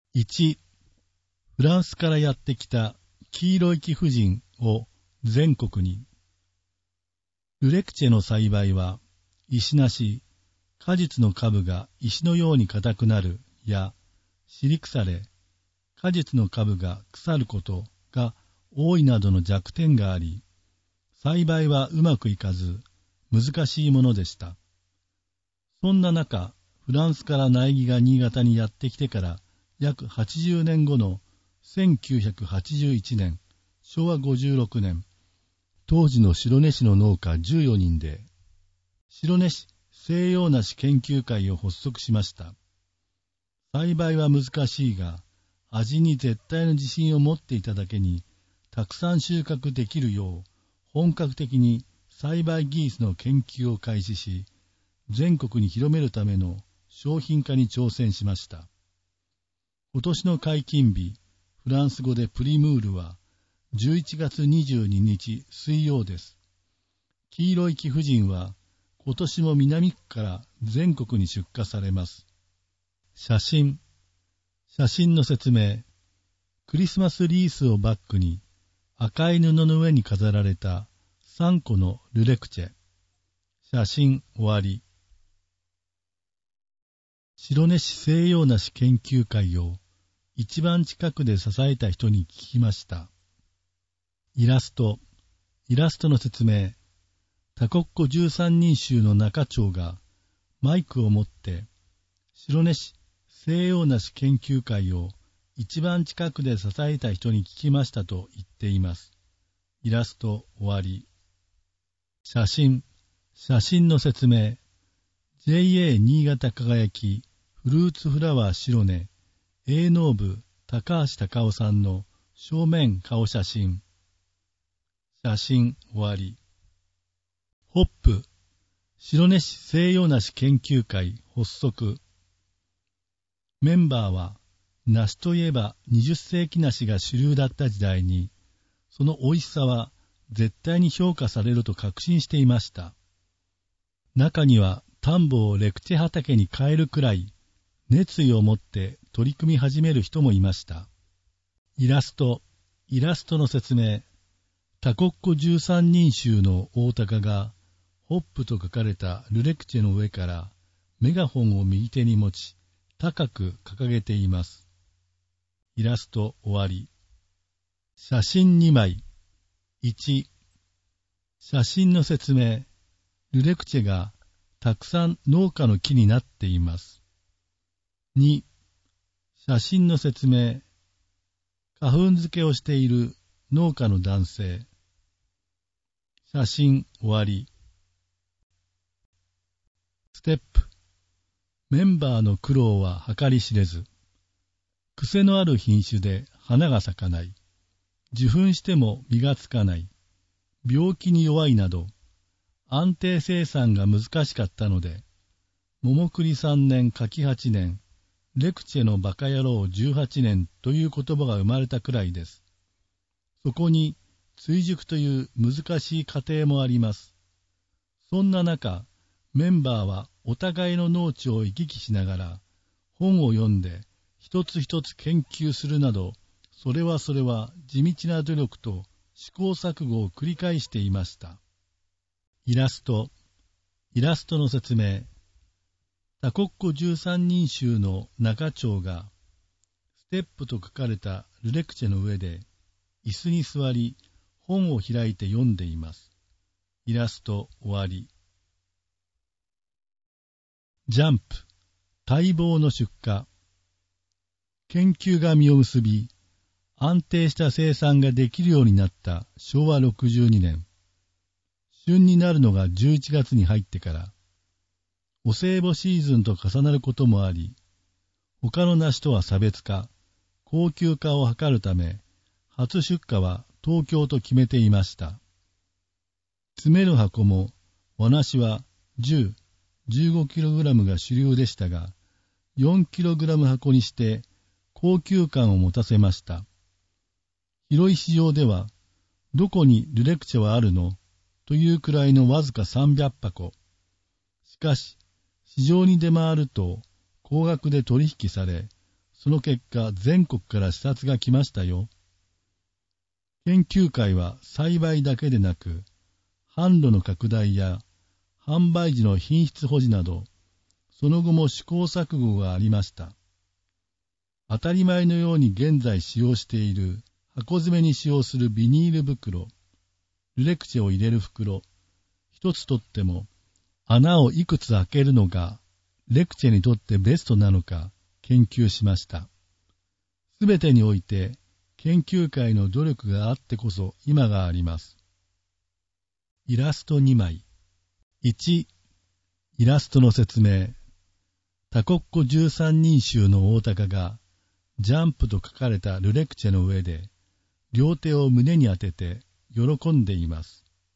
1、フランスからやってきた黄色い貴婦人を全国に。ルレクチェの栽培は、石なし、果実の株が石のように硬くなるや、尻腐れ、果実の株が腐ることが多いなどの弱点があり、栽培はうまくいかず、難しいものでした。そんな中、フランスから苗木が新潟にやってきてから約80年後の1981年、昭和56年、当時の白根市の農家14人で、白根市西洋梨研究会を発足しました。栽培は難しいが、味に絶対の自信を持っていただけに、たくさん収穫できるよう、本格的に栽培技術の研究を開始し、全国に広めるための商品化に挑戦しました。今年の解禁日、フランス語でプリムールは、11月22日水曜です。黄色い貴婦人は、今年も南区から全国に出荷されます。写真の説明。クリスマスリースをバックに、赤い布の上に飾られた3個のルレクチェ。写真終わり。白根市西洋梨研究会を一番近くで支えた人に聞きました。イラストの説明。多国語13人衆の中長がマイクを持って白根市西洋梨研究会を一番近くで支えた人に聞きましたと言っています。イラスト終わり。写真の説明。JA 新潟輝きフルーツフラワー白根営農部高橋隆夫さんの正面顔写真。写真終わり。ホップ白根市西洋梨研究会発足。メンバーは梨といえば20世紀梨が主流だった時代に、その美味しさは絶対に評価されると確信していました。中には田んぼをレクチェ畑に変えるくらい熱意を持って取り組み始める人もいました。イラストの説明。多国語13人衆の大鷹がホップと書かれたルレクチェの上からメガホンを右手に持ち高く掲げています。イラスト終わり。写真2枚。1、写真の説明。ルレクチェがたくさん農家の木になっています。2、写真の説明。花粉漬けをしている農家の男性。写真終わり。ステップ。メンバーの苦労は計り知れず。癖のある品種で花が咲かない。受粉しても実がつかない。病気に弱いなど、安定生産が難しかったので、桃栗3年柿8年、レクチェのバカ野郎18年という言葉が生まれたくらいです。そこに追熟という難しい過程もあります。そんな中、メンバーはお互いの農地を行き来しながら、本を読んで一つ一つ研究するなど、それは地道な努力と試行錯誤を繰り返していました。イラストの説明。多国語13人衆の中長が、ステップと書かれたルレクチェの上で、椅子に座り、本を開いて読んでいます。イラスト終わり。ジャンプ、待望の出荷。研究が実を結び、安定した生産ができるようになった昭和62年。旬になるのが11月に入ってから、お歳暮シーズンと重なることもあり、他の梨とは差別化、高級化を図るため、初出荷は東京と決めていました。詰める箱も、和梨は10、15kg が主流でしたが、4kg 箱にして高級感を持たせました。広い市場では、どこにルレクチェはあるのというくらいのわずか300箱。しかし、市場に出回ると高額で取引され、 その結果全国から視察が来ましたよ。研究会は栽培だけでなく、販路の拡大や販売時の品質保持など、その後も試行錯誤がありました。当たり前のように現在使用している箱詰めに使用するビニール袋、ルレクチェを入れる袋、一つとっても穴をいくつ開けるのがレクチェにとってベストなのか研究しました。すべてにおいて研究会の努力があってこそ今があります。イラスト2枚。1、イラストの説明。タコッコ13人衆の大鷹がジャンプと書かれたルレクチェの上で両手を胸に当てて喜んでいます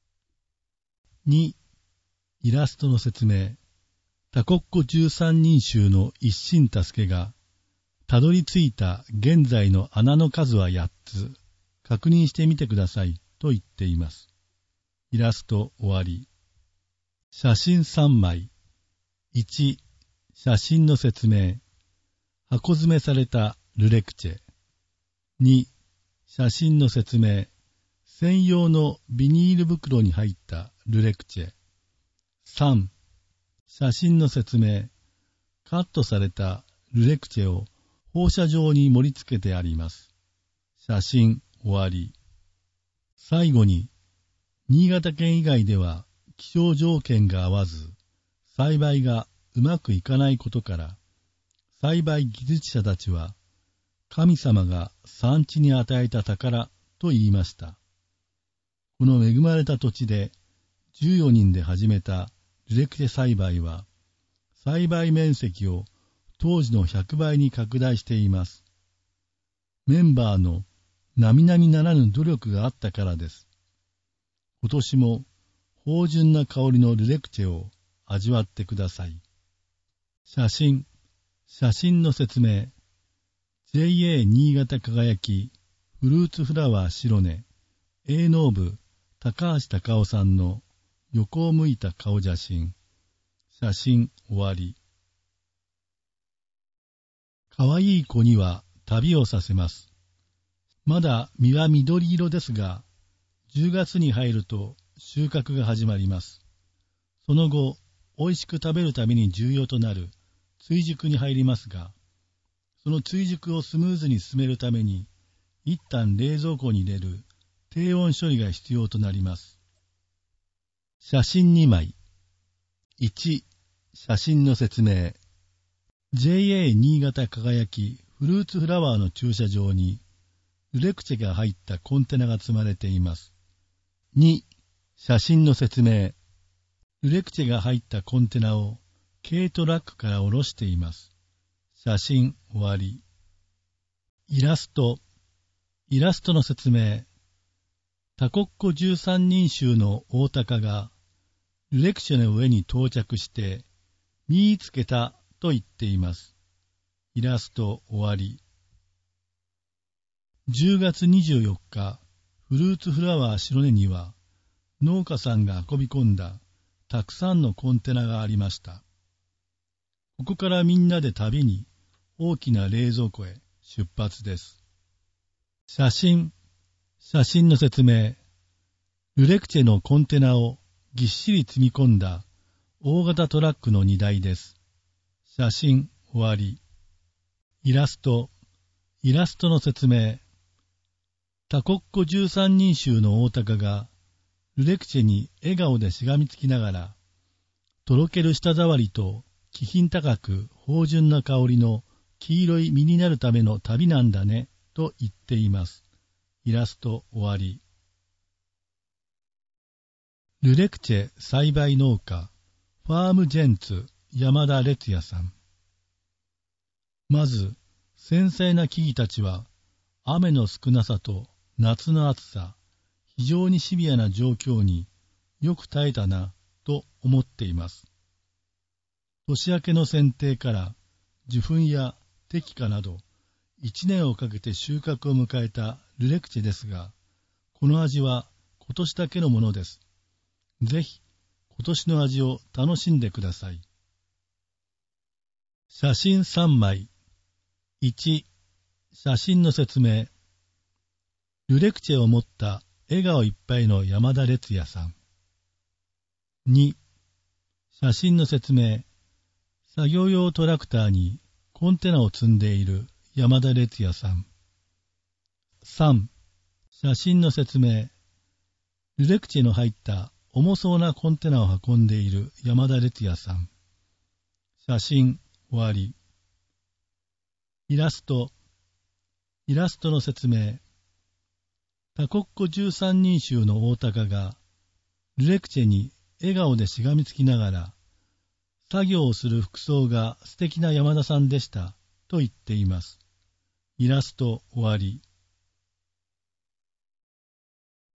。2、イラストの説明。タコッコ13人衆の一心助けがたどり着いた現在の穴の数は8つ、確認してみてくださいと言っています。イラスト終わり。写真3枚。1、写真の説明。箱詰めされたルレクチェ。2、写真の説明。専用のビニール袋に入ったルレクチェ。3、写真の説明。カットされたルレクチェを放射状に盛り付けてあります。写真終わり。最後に、新潟県以外では気象条件が合わず、栽培がうまくいかないことから、栽培技術者たちは、神様が産地に与えた宝と言いました。この恵まれた土地で14人で始めたルレクチェ栽培は、栽培面積を当時の100倍に拡大しています。メンバーの並々ならぬ努力があったからです。今年も芳醇な香りのルレクチェを味わってください。写真の説明。JA 新潟輝きフルーツフラワー白根営農部高橋隆夫さんの横を向いた顔写真。写真終わり。かわいい子には旅をさせます。まだ実は緑色ですが、10月に入ると収穫が始まります。その後、美味しく食べるために重要となる追熟に入りますが、その追熟をスムーズに進めるために、一旦冷蔵庫に入れる低温処理が必要となります。写真2枚。1、写真の説明。JA 新潟輝きフルーツフラワーの駐車場にルレクチェが入ったコンテナが積まれています。2、写真の説明。ルレクチェが入ったコンテナを軽トラックから下ろしています。写真終わり。イラストの説明。タコッコ13人衆の大鷹がルレクチェの上に到着して見つけたと言っています。イラスト終わり。10月24日、フルーツフラワー白根には農家さんが運び込んだたくさんのコンテナがありました。ここからみんなで旅に大きな冷蔵庫へ出発です。写真の説明。ルレクチェのコンテナをぎっしり積み込んだ大型トラックの荷台です。写真終わり。イラストの説明。タコッコ13人衆の大鷹がルレクチェに笑顔でしがみつきながら、とろける舌触りと気品高く芳醇な香りの黄色い実になるための旅なんだねと言っています。イラスト終わり。ルレクチェ栽培農家ファームジェンツ山田烈也さん。まず繊細な木々たちは雨の少なさと夏の暑さ、非常にシビアな状況によく耐えたなと思っています。年明けの剪定から受粉や摘果など1年をかけて収穫を迎えたルレクチェですが、この味は今年だけのものです。ぜひ今年の味を楽しんでください。写真3枚。 1、写真の説明。ルレクチェを持った笑顔いっぱいの山田烈也さん。2、写真の説明。作業用トラクターにコンテナを積んでいる山田烈也さん。3、写真の説明。ルレクチェの入った重そうなコンテナを運んでいる山田烈也さん。写真終わり。イラスト。イラストの説明。タコッコ13人衆の大鷹がルレクチェに笑顔でしがみつきながら、作業をする服装が素敵な山田さんでしたと言っています。イラスト終わり。